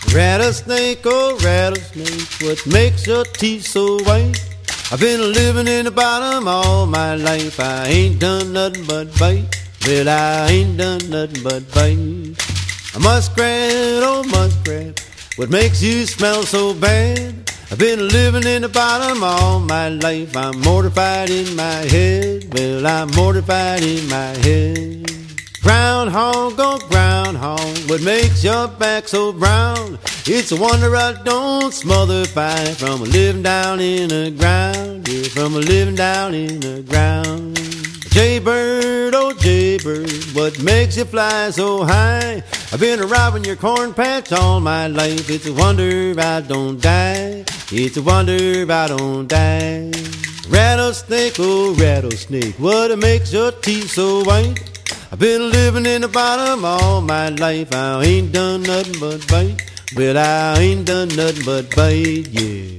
Rattlesnake, oh rattlesnake, what makes your teeth so white? I've been living in the bottom all my life. I ain't done nothing but bite. Well, I ain't done nothing but bite. A muskrat, oh muskrat, what makes you smell so bad? I've been living in the bottom all my life. I'm mortified in my head. Well, I'm mortified in my head. Groundhog, oh groundhog, what makes your back so brown? It's a wonder I don't smother fire from a living down in the ground. Yeah, from a living down in the ground. Jaybird, oh jaybird, what makes you fly so high? I've been robbing your corn patch all my life. It's a wonder I don't die. It's a wonder I don't die. Rattlesnake, oh rattlesnake, what makes your teeth so white? I've been living in the bottom all my life. I ain't done nothing but bite. Well, I ain't done nothing but bite, yeah.